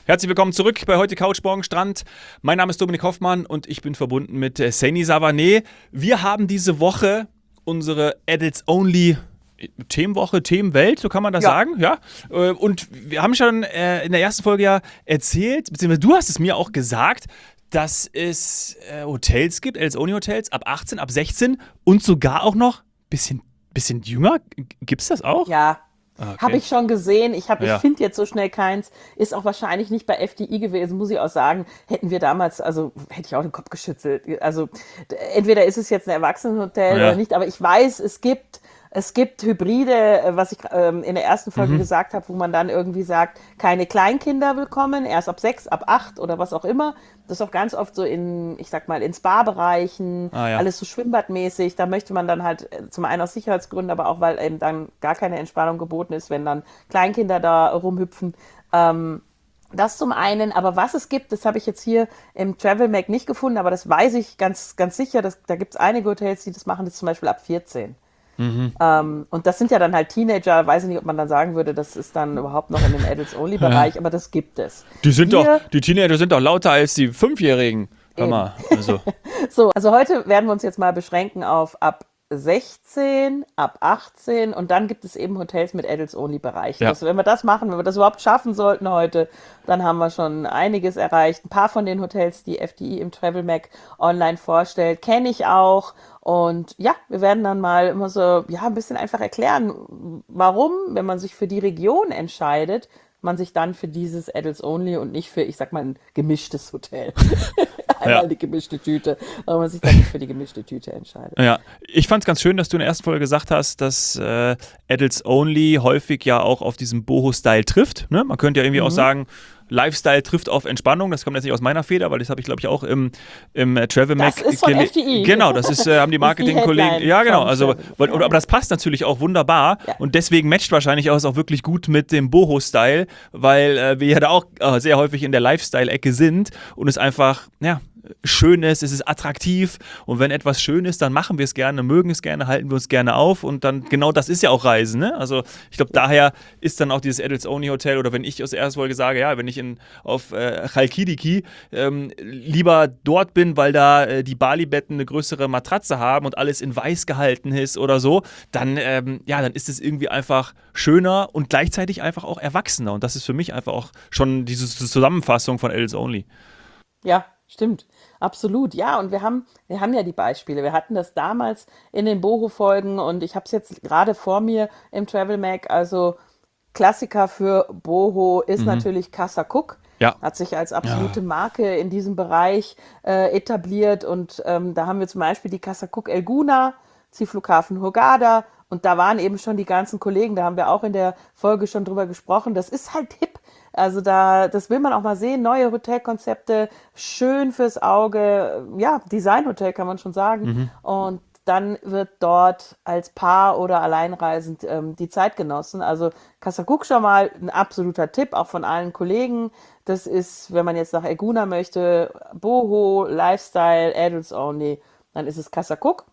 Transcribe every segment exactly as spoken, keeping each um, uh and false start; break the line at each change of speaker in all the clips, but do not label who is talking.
Herzlich willkommen zurück bei heute Couch Morgen Strand. Mein Name ist Dominik Hoffmann und ich bin verbunden mit äh, Saini Savané. Wir haben diese Woche unsere Adults Only Themenwoche, Themenwelt, so kann man das
Ja.
sagen, ja. Äh, Und wir haben schon äh, in der ersten Folge ja erzählt, beziehungsweise du hast es mir auch gesagt, dass es äh, Hotels gibt, Adults Only Hotels, ab achtzehn, ab sechzehn und sogar auch noch ein bisschen, bisschen jünger. Gibt es das auch?
Ja,
Ah, okay.
habe ich schon gesehen. Ich, hab- ich
Ja.
finde jetzt so schnell keins. Ist auch wahrscheinlich nicht bei F D I gewesen, muss ich auch sagen. Hätten wir damals, also hätte ich auch den Kopf geschüttelt. Also d- entweder ist es jetzt ein Erwachsenenhotel
Ja.
oder nicht, aber ich weiß, es gibt, es gibt Hybride, äh, was ich ähm, in der ersten Folge
Mhm.
gesagt habe, wo man dann irgendwie sagt, keine Kleinkinder willkommen, erst ab sechs, ab acht oder was auch immer. Das ist auch ganz oft so in, ich sag mal, in Spa-Bereichen,
Ah, ja.
alles so schwimmbadmäßig. Da möchte man dann halt äh, zum einen aus Sicherheitsgründen, aber auch, weil eben dann gar keine Entspannung geboten ist, wenn dann Kleinkinder da rumhüpfen. Ähm, das zum einen, aber was es gibt, das habe ich jetzt hier im Travel Mag nicht gefunden, aber das weiß ich ganz, ganz sicher. Dass, da gibt es einige Hotels, die das machen, das zum Beispiel ab vierzehn.
Mhm.
Ähm, und das sind ja dann halt Teenager, weiß ich nicht, ob man dann sagen würde, das ist dann überhaupt noch in dem Adults-Only-Bereich, aber das gibt es.
Die sind
Wir
doch, die Teenager sind doch lauter als die Fünfjährigen. Hör
Eben.
mal, also.
So, also heute werden wir uns jetzt mal beschränken auf ab sechzehn, ab achtzehn und dann gibt es eben Hotels mit Adults-Only-Bereich.
Ja.
Das, wenn wir das machen, wenn wir das überhaupt schaffen sollten heute, dann haben wir schon einiges erreicht. Ein paar von den Hotels, die F D I im Travel Mag online vorstellt, kenne ich auch. Und ja, wir werden dann mal immer so, ja, ein bisschen einfach erklären, warum, wenn man sich für die Region entscheidet, man sich dann für dieses Adults Only und nicht für, ich sag mal, ein gemischtes Hotel. Einmal
Ja.
die gemischte Tüte, aber man sich dann nicht für die gemischte Tüte entscheidet.
Ja, ich fand es ganz schön, dass du in der ersten Folge gesagt hast, dass äh, Adults Only häufig ja auch auf diesen Boho-Style trifft. Ne? Man könnte ja irgendwie auch sagen, Lifestyle trifft auf Entspannung. Das kommt jetzt nicht aus meiner Feder, weil das habe ich, glaube ich, auch im, im äh, Travel Mag
Das ist von
gele-
F D I.
Genau, das ist, äh, haben die
Das ist die
Marketingkollegen.
Headline
Ja, genau.
vom
Also,
Travel.
weil,
Ja,
aber
ja.
das passt natürlich auch wunderbar.
Ja.
Und deswegen matcht wahrscheinlich auch, es auch wirklich gut mit dem Boho-Style, weil äh, wir ja da auch äh, sehr häufig in der Lifestyle-Ecke sind und es einfach, ja, schön ist, es ist attraktiv und wenn etwas schön ist, dann machen wir es gerne, mögen es gerne, halten wir uns gerne auf und dann, genau das ist ja auch Reisen, ne? Also ich glaube, daher ist dann auch dieses Adults Only Hotel oder wenn ich aus der ersten Folge sage, ja, wenn ich in, auf äh, Chalkidiki ähm, lieber dort bin, weil da äh, die Bali-Betten eine größere Matratze haben und alles in weiß gehalten ist oder so, dann, ähm, ja, dann ist es irgendwie einfach schöner und gleichzeitig einfach auch erwachsener und das ist für mich einfach auch schon diese Zusammenfassung von Adults Only.
Ja, stimmt. Absolut. Ja, und wir haben, wir haben ja die Beispiele. Wir hatten das damals in den Boho-Folgen und ich habe es jetzt gerade vor mir im Travel Mag. Also Klassiker für Boho ist natürlich Casa Cook.
Ja.
Hat sich als absolute Marke in diesem Bereich äh, etabliert. Und ähm, da haben wir zum Beispiel die Casa Cook Elguna, Zielflughafen Hurghada. Und da waren eben schon die ganzen Kollegen, da haben wir auch in der Folge schon drüber gesprochen. Das ist halt hip. Also da, das will man auch mal sehen. Neue Hotelkonzepte, schön fürs Auge. Ja, Designhotel kann man schon sagen. Und dann wird dort als Paar oder alleinreisend ähm, die Zeit genossen. Also Casa Cook schon mal ein absoluter Tipp, auch von allen Kollegen. Das ist, wenn man jetzt nach Elguna möchte, Boho, Lifestyle, Adults Only, dann ist es Casa Cook.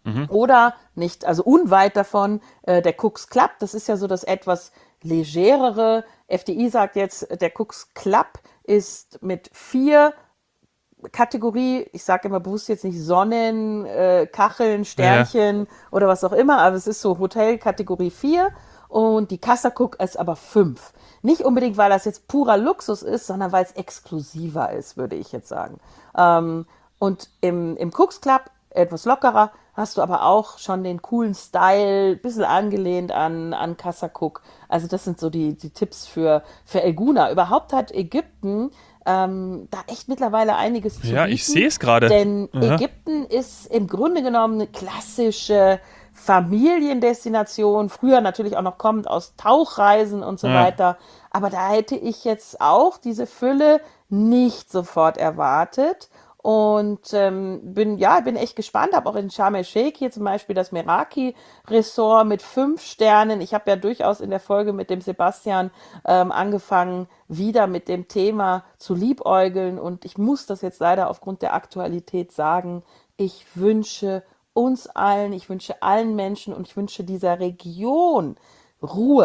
Oder nicht, also unweit davon, äh, der Cooks Club, das ist ja so das etwas legerere. F D I sagt jetzt, der Cooks Club ist mit vier Kategorie, ich sage immer bewusst jetzt nicht Sonnen, äh, Kacheln, Sternchen oder was auch immer, aber es ist so Hotel Kategorie vier und die Casa Cook ist aber fünf. Nicht unbedingt, weil das jetzt purer Luxus ist, sondern weil es exklusiver ist, würde ich jetzt sagen. Ähm, und im, im Cooks Club etwas lockerer, hast du aber auch schon den coolen Style, bisschen angelehnt an, an Casa Cook. Also das sind so die, die Tipps für, für Elguna. Überhaupt hat Ägypten ähm, da echt mittlerweile einiges zu
Ja,
bieten.
ich sehe es gerade.
Denn
Aha.
Ägypten ist im Grunde genommen eine klassische Familiendestination. Früher natürlich auch noch kommend aus Tauchreisen und so
Ja.
weiter. Aber da hätte ich jetzt auch diese Fülle nicht sofort erwartet. Und ähm, bin, ja, bin echt gespannt. Habe auch in Sharm el-Sheikh hier zum Beispiel das Meraki-Ressort mit fünf Sternen. Ich habe ja durchaus in der Folge mit dem Sebastian ähm, angefangen, wieder mit dem Thema zu liebäugeln. Und ich muss das jetzt leider aufgrund der Aktualität sagen. Ich wünsche uns allen, ich wünsche allen Menschen und ich wünsche dieser Region Ruhe.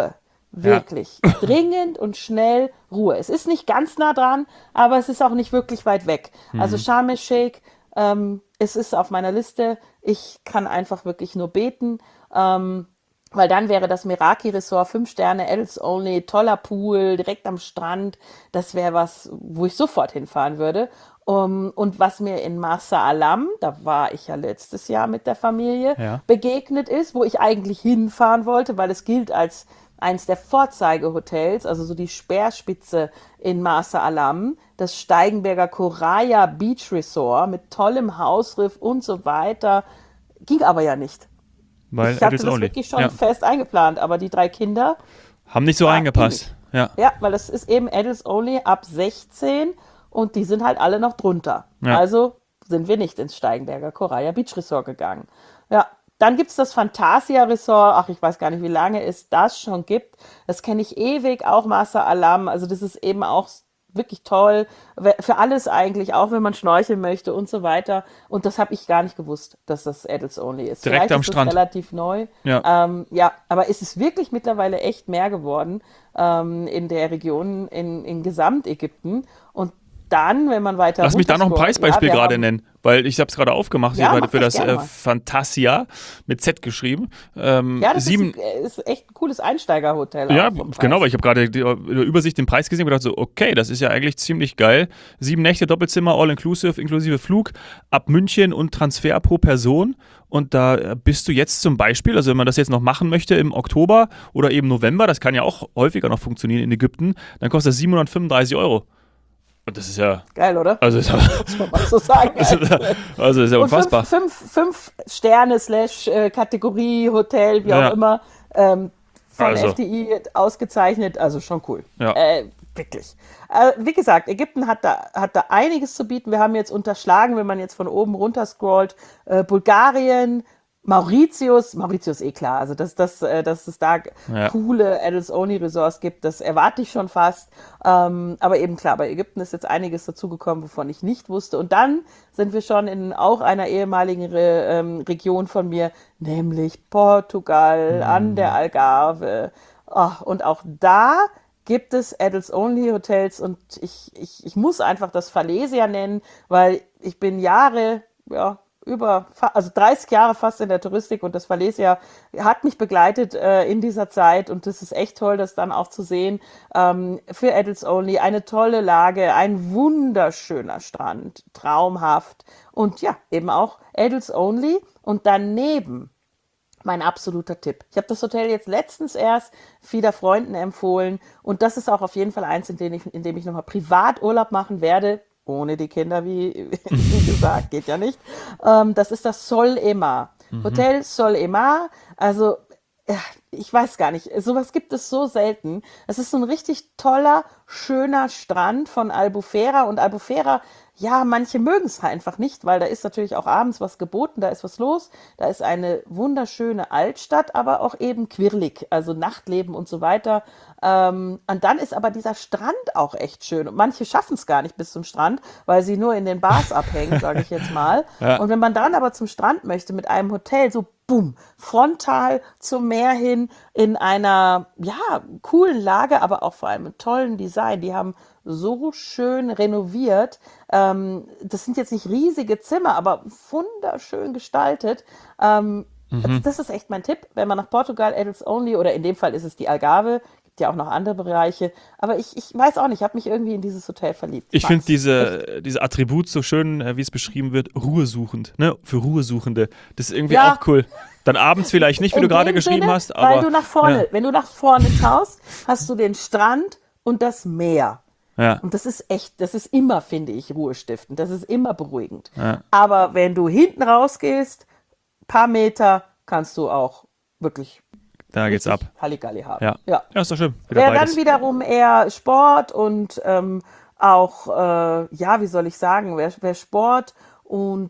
Ja.
Wirklich. Dringend und schnell Ruhe. Es ist nicht ganz nah dran, aber es ist auch nicht wirklich weit weg. Also
Mhm.
Sharm el-Sheikh, ähm, es ist auf meiner Liste. Ich kann einfach wirklich nur beten. Ähm, weil dann wäre das Meraki Resort, fünf Sterne, Adults Only, toller Pool, direkt am Strand. Das wäre was, wo ich sofort hinfahren würde. Um, und was mir in Marsa Alam, da war ich ja letztes Jahr mit der Familie,
Ja.
begegnet ist, wo ich eigentlich hinfahren wollte, weil es gilt als eins der Vorzeigehotels, also so die Speerspitze in Marsa Alam, das Steigenberger Coraya Beach Resort mit tollem Hausriff und so weiter. Ging aber ja nicht.
Weil
Ich hatte
Adults
das
Only.
wirklich schon
Ja.
fest eingeplant, aber die drei Kinder,
Haben nicht so
ah, ging
reingepasst.
nicht.
Ja.
Ja, weil das ist eben Adults Only ab sechzehn und die sind halt alle noch drunter.
Ja.
Also sind wir nicht ins Steigenberger Coraya Beach Resort gegangen. Ja, dann gibt es das Fantasia Resort. Ach, ich weiß gar nicht, wie lange es das schon gibt. Das kenne ich ewig, auch Marsa Alam. Also das ist eben auch wirklich toll. Für alles eigentlich, auch wenn man schnorcheln möchte und so weiter. Und das habe ich gar nicht gewusst, dass das Adults Only ist.
Direkt
Vielleicht
am
ist es
Strand.
relativ neu.
Ja.
Ähm, ja, aber es ist wirklich mittlerweile echt mehr geworden ähm, in der Region in, in Gesamtägypten. Und dann, wenn man weiter
Lass mich da noch ein
runterscrollt,
Preisbeispiel
ja, wir
gerade
haben,
nennen, weil ich habe es gerade aufgemacht hier
ja,
bei-
mach
für
das
das
gerne
äh,
mal.
Fantasia mit Z geschrieben. Ähm,
Ja, das ist,
sieben,
ein- ist echt ein cooles Einsteigerhotel
ja,
auch vom
genau, weil
Preis.
ich habe gerade die in der Übersicht den Preis gesehen und gedacht so, okay, das ist ja eigentlich ziemlich geil. Sieben Nächte Doppelzimmer, all inclusive, inklusive Flug ab München und Transfer pro Person. Und da äh, bist du jetzt zum Beispiel, also wenn man das jetzt noch machen möchte im Oktober oder eben November, das kann ja auch häufiger noch funktionieren in Ägypten, dann kostet das siebenhundertfünfunddreißig Euro. Und das ist ja,
Geil, oder?
also ist ja,
Muss man mal so sagen.
also, also ist ja
Und fünf,
unfassbar.
fünf, fünf Sterne slash äh, Kategorie, Hotel, wie auch
Ja,
immer, ähm, von
also,
F D I ausgezeichnet, also schon cool.
ja.
Äh, wirklich. Äh, wie gesagt, Ägypten hat da, hat da einiges zu bieten. Wir haben jetzt unterschlagen, wenn man jetzt von oben runter scrollt, äh, Bulgarien, Mauritius, Mauritius eh klar, also dass, dass, äh, dass es da
Ja.
coole Adults-Only-Resorts gibt, das erwarte ich schon fast. Ähm, aber eben klar, bei Ägypten ist jetzt einiges dazugekommen, wovon ich nicht wusste. Und dann sind wir schon in auch einer ehemaligen Re ähm, Region von mir, nämlich Portugal an der Algarve. Ach, und auch da gibt es Adults-Only-Hotels und ich, ich, ich muss einfach das Falesia nennen, weil ich bin Jahre, ja, über, fa- also dreißig Jahre fast in der Touristik und das Falesia hat mich begleitet äh, in dieser Zeit und das ist echt toll, das dann auch zu sehen. Ähm, für Adults Only eine tolle Lage, ein wunderschöner Strand, traumhaft und ja, eben auch Adults Only und daneben mein absoluter Tipp. Ich habe das Hotel jetzt letztens erst wieder Freunden empfohlen und das ist auch auf jeden Fall eins, in dem ich, in dem ich nochmal Privaturlaub machen werde. Ohne die Kinder, wie, wie gesagt, geht ja nicht. Ähm, das ist das Sol Emar. Hotel Sol Emar. Also, ja, ich weiß gar nicht. Sowas gibt es so selten. Es ist so ein richtig toller, schöner Strand von Albufera. Und Albufera, ja, manche mögen es einfach nicht, weil da ist natürlich auch abends was geboten, da ist was los. Da ist eine wunderschöne Altstadt, aber auch eben quirlig, also Nachtleben und so weiter. Ähm, und dann ist aber dieser Strand auch echt schön. Und manche schaffen es gar nicht bis zum Strand, weil sie nur in den Bars abhängen, sage ich jetzt mal.
Ja.
Und wenn man dann aber zum Strand möchte mit einem Hotel, so boom, frontal zum Meer hin, in einer, ja, coolen Lage, aber auch vor allem mit tollen Design. Die haben so schön renoviert. Ähm, das sind jetzt nicht riesige Zimmer, aber wunderschön gestaltet. Ähm, das, das ist echt mein Tipp, wenn man nach Portugal, Adults Only, oder in dem Fall ist es die Algarve, gibt ja auch noch andere Bereiche. Aber ich, ich weiß auch nicht, ich habe mich irgendwie in dieses Hotel verliebt.
Ich finde
mag's. Echt.
diese, diese Attribut so schön, äh, wie es beschrieben wird, ruhesuchend, ne? Für Ruhesuchende. Das ist irgendwie
Ja.
auch cool. Dann abends vielleicht nicht, wie du
In
gerade
dem
geschrieben
Sinne,
hast, aber
weil du nach vorne,
ja,
wenn du nach vorne schaust, hast du den Strand und das Meer.
ja,
Und das ist echt, das ist immer, finde ich, ruhestiftend. Das ist immer beruhigend.
ja,
Aber wenn du hinten rausgehst, paar Meter, kannst du auch wirklich
da geht's ab.
richtig Halligalli haben.
Ja.
Ja.
Ja, ist doch schön. Wieder
Wäre
beides.
dann wiederum eher Sport und ähm, auch, äh, ja, wie soll ich sagen, wäre wär Sport und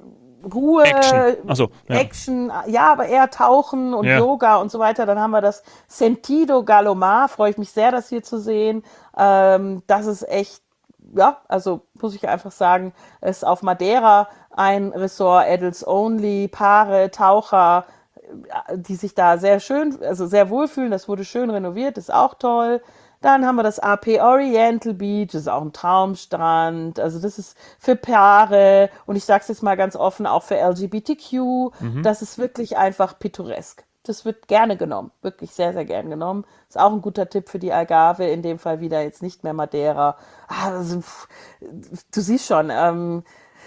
Ruhe,
Action. Ach so, ja.
Action, ja, aber eher Tauchen und
Ja.
Yoga und so weiter. Dann haben wir das Sentido Galomar, freue ich mich sehr, das hier zu sehen. Ähm, das ist echt, ja, also muss ich einfach sagen, ist auf Madeira ein Ressort, Adults Only, Paare, Taucher, die sich da sehr schön, also sehr wohlfühlen. Das wurde schön renoviert, ist auch toll. Dann haben wir das A P Oriental Beach, das ist auch ein Traumstrand. Also das ist für Paare und ich sage es jetzt mal ganz offen, auch für L G B T Q.
Mhm.
Das ist wirklich einfach pittoresk. Das wird gerne genommen, wirklich sehr, sehr gern genommen. Ist auch ein guter Tipp für die Algarve, in dem Fall wieder jetzt nicht mehr Madeira. Ah, also, pff, du siehst schon, ähm,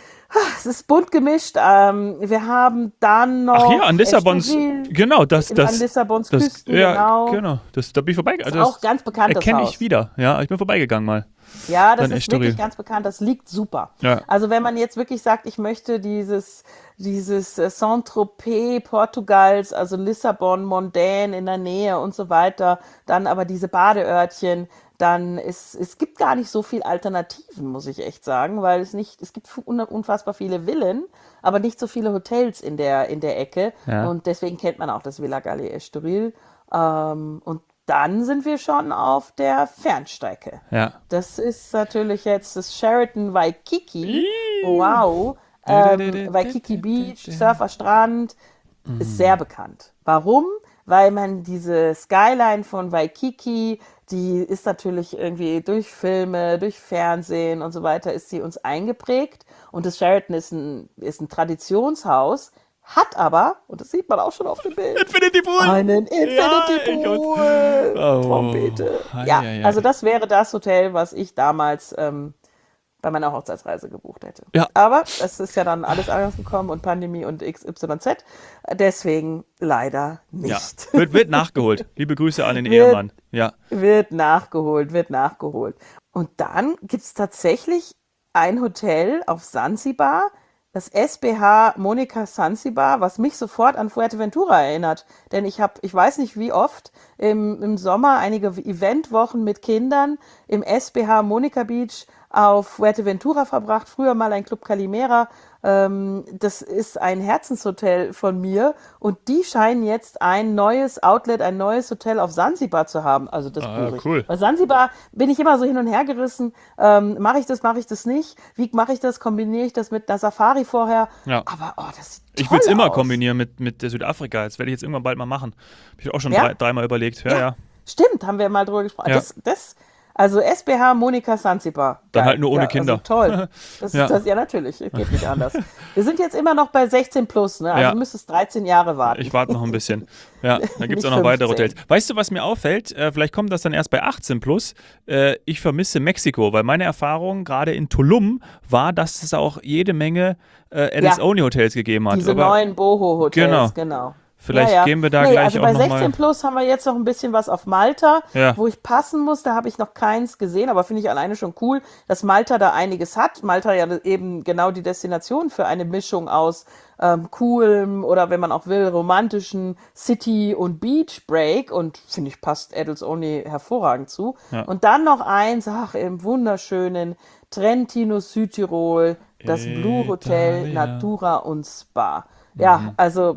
es ist bunt gemischt. Ähm, wir haben dann noch
Ach ja, an Lissabons,
Estoril,
genau, das,
in,
das,
an Lissabons
das,
Küsten,
ja,
genau.
genau, das, da bin ich vorbeigegangen.
Ist auch ganz bekanntes
erkenne ich
Haus.
wieder, ja, ich bin vorbeigegangen mal.
Ja, das
Dann
ist
Estoril.
wirklich ganz bekannt, das liegt super.
Ja.
Also wenn man jetzt wirklich sagt, ich möchte dieses, dieses äh, Saint-Tropez Portugals, also Lissabon, Mondaine in der Nähe und so weiter, dann aber diese Badeörtchen, dann ist, es gibt gar nicht so viel Alternativen, muss ich echt sagen, weil es nicht, es gibt un- unfassbar viele Villen, aber nicht so viele Hotels in der, in der Ecke
Ja.
und deswegen kennt man auch das Villa Galli Estoril. Ähm, und dann sind wir schon auf der Fernstrecke.
Ja.
Das ist natürlich jetzt das Sheraton Waikiki. Wow. Ähm, Waikiki Beach, Surferstrand, ist sehr bekannt. Warum? Weil man diese Skyline von Waikiki, die ist natürlich irgendwie durch Filme, durch Fernsehen und so weiter, ist sie uns eingeprägt. Und das Sheraton ist ein, ist ein Traditionshaus, hat aber, und das sieht man auch schon auf dem Bild,
Infinity Pool!
einen Infinity
Ja, ich-
Pool.
Oh.
Trompete.
Ei,
Ja,
ei, ei.
also das wäre das Hotel, was ich damals ähm, bei meiner Hochzeitsreise gebucht hätte.
Ja.
Aber es ist ja dann alles anders gekommen und Pandemie und X Y Z. Deswegen leider
Ja,
nicht.
wird, wird nachgeholt. Liebe Grüße an den
Wird-
Ehemann. Ja.
Wird nachgeholt, wird nachgeholt. Und dann gibt es tatsächlich ein Hotel auf Sansibar, das S B H Monica Sansibar, was mich sofort an Fuerteventura erinnert. Denn ich habe, ich weiß nicht wie oft, im, im Sommer einige Eventwochen mit Kindern im S B H Monica Beach auf Fuerteventura verbracht. Früher mal ein Club Calimera. Ähm, das ist ein Herzenshotel von mir. Und die scheinen jetzt ein neues Outlet, ein neues Hotel auf Sansibar zu haben. Also das
Ah,
buche ich.
cool.
Bei Sansibar bin ich immer so hin und her gerissen. Ähm, mache ich das, mache ich das nicht? Wie mache ich das? Kombiniere ich das mit einer Safari vorher?
Ja.
Aber oh, das sieht
Ich
toll
will es immer
aus.
kombinieren mit, mit der Südafrika. Das werde ich jetzt irgendwann bald mal machen. Habe ich auch schon
Ja?
drei, dreimal überlegt. Ja,
Ja.
ja.
Stimmt, haben wir mal drüber gesprochen.
Ja.
Das, das, also S B H Monica Sansibar.
Dann
Geil.
halt nur ohne
ja,
Kinder.
Also toll. Das
Ja.
ist das, ja, natürlich. Geht nicht anders. Wir sind jetzt immer noch bei sechzehn plus, ne? Also
Ja.
du müsstest dreizehn Jahre warten.
Ich warte noch ein bisschen. Ja, da gibt es
Nicht
auch noch weitere
fünfzehn.
Hotels. Weißt du, was mir auffällt? Äh, vielleicht kommt das dann erst bei achtzehn plus. Äh, ich vermisse Mexiko, weil meine Erfahrung gerade in Tulum war, dass es auch jede Menge äh, Adults-Only-Hotels gegeben hat.
Diese
Aber
neuen Boho-Hotels,
Genau.
genau.
vielleicht
ja, ja.
gehen wir da
nee,
gleich
also
auch
bei
noch
sechzehn
mal.
plus haben wir jetzt noch ein bisschen was auf Malta,
Ja.
wo ich passen muss. Da habe ich noch keins gesehen, aber finde ich alleine schon cool, dass Malta da einiges hat. Malta ja eben genau die Destination für eine Mischung aus ähm, coolem oder wenn man auch will, romantischen City- und Beach-Break und finde ich passt Adults Only hervorragend zu.
Ja.
Und dann noch eins, ach, im wunderschönen Trentino, Südtirol, das Blue Hotel
Italia.
Natura und Spa. Ja, also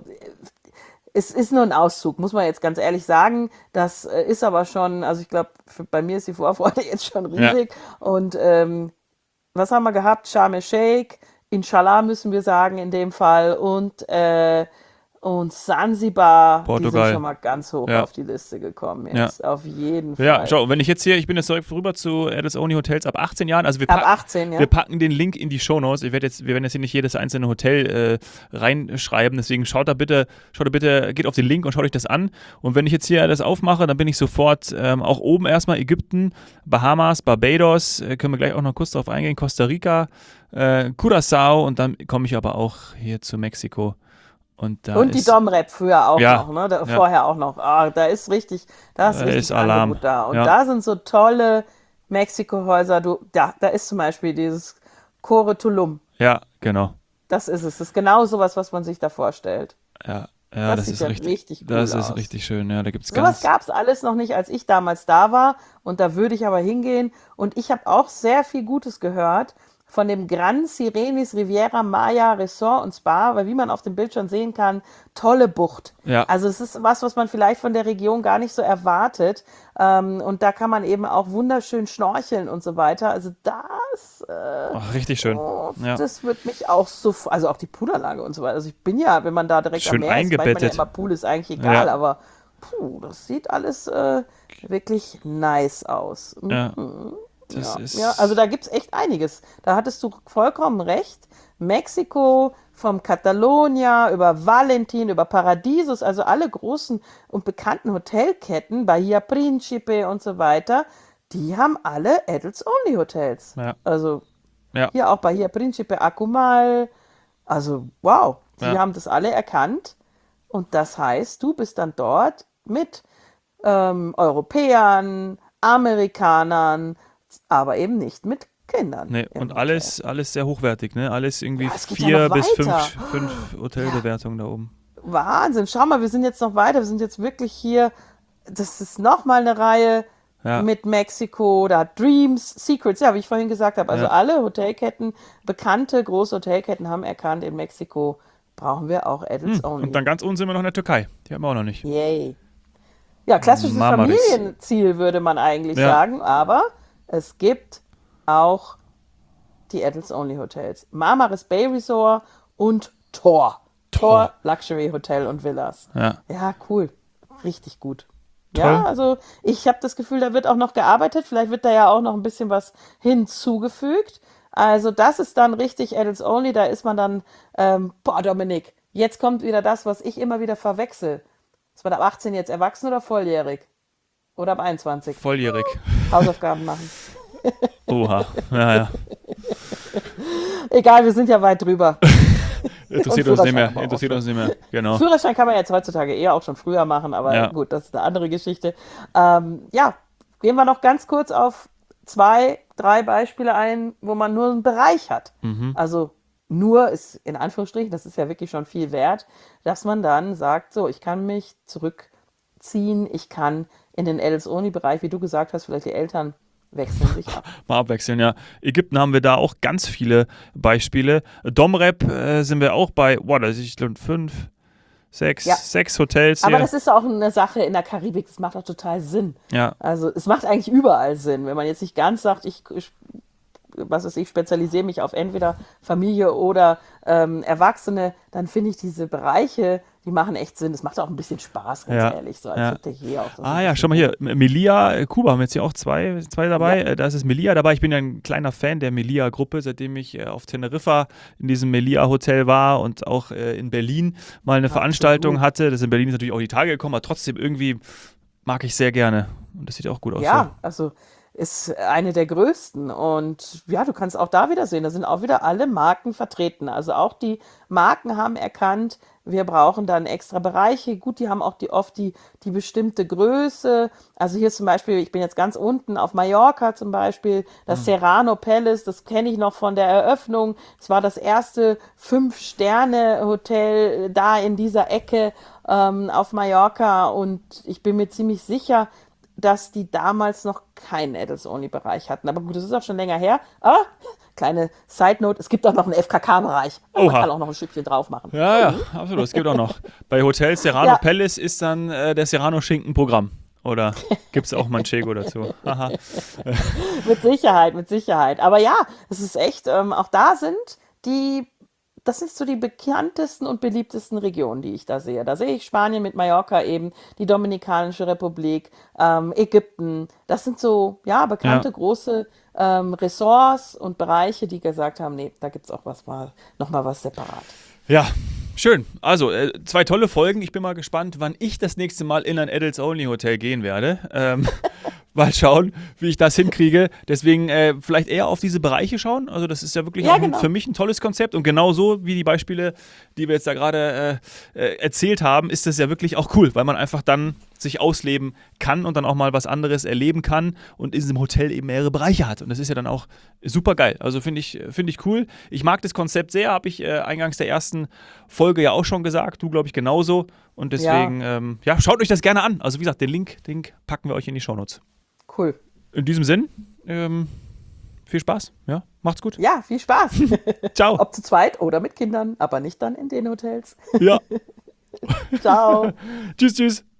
es ist nur ein Auszug, muss man jetzt ganz ehrlich sagen. Das äh, ist aber schon, also ich glaube, bei mir ist die Vorfreude jetzt schon riesig. Und ähm, was haben wir gehabt? Sharm el-Sheikh, Inshallah müssen wir sagen in dem Fall. Und, äh, und Sansibar, die
Portugal.
sind schon mal ganz hoch
Ja.
auf die Liste gekommen jetzt. Auf jeden Fall.
Ja, schau, wenn ich jetzt hier, ich bin jetzt direkt rüber zu Adults Only Hotels ab achtzehn Jahren. Also wir
Ab
packen,
achtzehn, ja.
wir packen den Link in die Shownotes. Ich werde jetzt, wir werden jetzt hier nicht jedes einzelne Hotel äh, reinschreiben. Deswegen schaut da bitte, schaut da bitte, geht auf den Link und schaut euch das an. Und wenn ich jetzt hier das aufmache, dann bin ich sofort ähm, auch oben erstmal Ägypten, Bahamas, Barbados, äh, können wir gleich auch noch kurz drauf eingehen, Costa Rica, äh, Curaçao und dann komme ich aber auch hier zu Mexiko. Und, da
Und die
ist,
Domrep früher auch
Ja,
noch, ne? Da,
ja.
Vorher auch noch. Ah, da ist richtig, da ist
Da
richtig
ist Alarm.
Angebot da. Und
Ja.
da sind so tolle Mexiko-Häuser. Du, da, da ist zum Beispiel dieses Core Tulum.
Ja, genau.
Das ist es. Das ist genau sowas, was man sich da vorstellt.
Ja, ja,
Das
das,
sieht
ist
ja
richtig,
richtig cool
das ist
aus.
richtig schön. Ja, da gibt es
Sowas
ganz.
gab es alles noch nicht, als ich damals da war. Und da würde ich aber hingehen. Und ich habe auch sehr viel Gutes gehört von dem Gran Sirenis Riviera Maya Resort und Spa, weil wie man auf dem Bild schon sehen kann, tolle Bucht.
Ja.
Also es ist was, was man vielleicht von der Region gar nicht so erwartet. Ähm, und da kann man eben auch wunderschön schnorcheln und so weiter. Also das, äh,
Ach, richtig schön.
oh,
Ja.
das wird mich auch so, f- also auch die Poolanlage und so weiter. Also ich bin ja, wenn man da direkt
Schön
am Meer ist, meint man ja
eingebettet.
immer, Pool ist eigentlich egal,
Ja.
aber puh, das sieht alles äh, wirklich nice aus.
Ja.
Mhm.
Das
Ja,
ist.
ja, also da gibt es echt einiges. Da hattest du vollkommen recht. Mexiko, vom Catalonia über Valentin, über Paradisus, also alle großen und bekannten Hotelketten, Bahia Principe und so weiter, die haben alle Adults-Only-Hotels.
Ja.
Also
Ja.
hier auch Bahia Principe, Akumal. Also wow, die
Ja.
haben das alle erkannt. Und das heißt, du bist dann dort mit ähm, Europäern, Amerikanern, aber eben nicht mit Kindern.
Nee,
im
und
Hotel.
alles, alles sehr hochwertig, ne? Alles irgendwie
Ja, es geht ja
vier
noch
bis fünf,
weiter.
fünf Hotelbewertungen da oben.
Wahnsinn, schau mal, wir sind jetzt noch weiter. Wir sind jetzt wirklich hier. Das ist nochmal eine Reihe
Ja.
mit Mexiko. Da hat Dreams, Secrets, ja, wie ich vorhin gesagt habe. Also
Ja.
alle Hotelketten, bekannte große Hotelketten haben erkannt, in Mexiko brauchen wir auch Adults
Hm.
Only.
Und dann ganz unten sind wir noch in der Türkei. Die haben wir auch noch nicht.
Yay. Ja, klassisches
Marmaris.
Familienziel, würde man eigentlich
Ja.
sagen, aber es gibt auch die Adults-Only-Hotels. Marmaris Bay Resort und Tor. Tor Luxury Hotel und Villas.
Ja.
Ja, cool. Richtig gut.
Toll.
Ja, also ich habe das Gefühl, da wird auch noch gearbeitet. Vielleicht wird da ja auch noch ein bisschen was hinzugefügt. Also das ist dann richtig Adults Only. Da ist man dann, ähm, boah, Dominik, jetzt kommt wieder das, was ich immer wieder verwechsel. Ist man ab achtzehn jetzt erwachsen oder volljährig? Oder ab einundzwanzig?
Volljährig.
Hausaufgaben machen.
Oha. Ja, ja.
Egal, wir sind ja weit drüber.
Interessiert
Und
uns nicht mehr.
Führerschein
Interessiert
aber
uns nicht mehr. Genau.
Führerschein kann man jetzt heutzutage eher auch schon früher machen, aber
Ja.
gut, das ist eine andere Geschichte. Ähm, ja, gehen wir noch ganz kurz auf zwei, drei Beispiele ein, wo man nur einen Bereich hat.
Mhm.
Also nur ist in Anführungsstrichen, das ist ja wirklich schon viel wert, dass man dann sagt, so, ich kann mich zurückziehen, ich kann in den Adults-Only-Bereich, wie du gesagt hast, vielleicht die Eltern wechseln sich ab.
Mal abwechseln, ja. Ägypten haben wir da auch ganz viele Beispiele. Domrep äh, sind wir auch bei, boah, da ist ich fünf, sechs,
Ja.
sechs Hotels
Aber
hier.
das ist auch eine Sache in der Karibik, das macht auch total Sinn.
Ja.
Also es macht eigentlich überall Sinn, wenn man jetzt nicht ganz sagt, ich, ich was weiß ich, spezialisiere mich auf entweder Familie oder ähm, Erwachsene, dann finde ich diese Bereiche, die machen echt Sinn. Das macht auch ein bisschen Spaß, ganz
Ja,
ehrlich, so als
ja.
hätte hier auch so
Ah
ein
ja,
bisschen-
schau mal hier, Melia, äh, Kuba haben wir jetzt hier auch zwei, zwei dabei.
Ja.
Äh, Da ist es Melia dabei. Ich bin ja ein kleiner Fan der Melia-Gruppe, seitdem ich äh, auf Teneriffa in diesem Melia-Hotel war und auch äh, in Berlin mal eine
Absolut.
Veranstaltung hatte. Das in Berlin ist natürlich auch die Tage gekommen, aber trotzdem irgendwie mag ich sehr gerne. Und das sieht auch gut aus.
Ja, also ist eine der größten. Und ja, du kannst auch da wieder sehen, da sind auch wieder alle Marken vertreten. Also auch die Marken haben erkannt, wir brauchen dann extra Bereiche. Gut, die haben auch die, oft die, die bestimmte Größe. Also hier zum Beispiel, ich bin jetzt ganz unten auf Mallorca zum Beispiel, das Serrano Palace, das kenne ich noch von der Eröffnung. Es war das erste Fünf-Sterne-Hotel da in dieser Ecke ähm, auf Mallorca. Und ich bin mir ziemlich sicher, dass die damals noch keinen Adults-Only-Bereich hatten. Aber gut, das ist auch schon länger her. Aber, kleine Side-Note, es gibt auch noch einen F K K-Bereich. Man
Oha.
kann auch noch ein Stückchen drauf machen.
Ja, ja, absolut. Es gibt auch noch. Bei Hotel Serrano
Ja.
Palace ist dann äh, der Serrano-Schinken-Programm. Oder gibt es auch Manchego dazu? Haha.
Mit Sicherheit, mit Sicherheit. Aber ja, es ist echt, ähm, auch da sind die, das sind so die bekanntesten und beliebtesten Regionen, die ich da sehe. Da sehe ich Spanien mit Mallorca eben, die Dominikanische Republik, ähm, Ägypten. Das sind so, ja, bekannte
Ja.
große ähm, Ressorts und Bereiche, die gesagt haben, nee, da gibt es auch was mal, nochmal was separat.
Ja, schön. Also, äh, zwei tolle Folgen. Ich bin mal gespannt, wann ich das nächste Mal in ein Adults-Only-Hotel gehen werde. Ähm, mal schauen, wie ich das hinkriege. Deswegen äh, vielleicht eher auf diese Bereiche schauen. Also, das ist ja wirklich
Ja,
auch ein,
genau.
für mich ein tolles Konzept. Und genauso wie die Beispiele, die wir jetzt da gerade äh, äh, erzählt haben, ist das ja wirklich auch cool, weil man einfach dann sich ausleben kann und dann auch mal was anderes erleben kann und in diesem Hotel eben mehrere Bereiche hat. Und das ist ja dann auch super geil. Also finde ich, finde ich cool. Ich mag das Konzept sehr, habe ich äh, eingangs der ersten Folge ja auch schon gesagt. Du, glaube ich, genauso. Und deswegen, ja. Ähm, ja, schaut euch das gerne an. Also wie gesagt, den Link, den packen wir euch in die Shownotes.
Cool.
In diesem Sinn, ähm, viel Spaß. Ja, macht's gut.
Ja, viel Spaß.
Ciao.
Ob zu zweit oder mit Kindern, aber nicht dann in den Hotels.
Ja.
Ciao.
Tschüss, tschüss.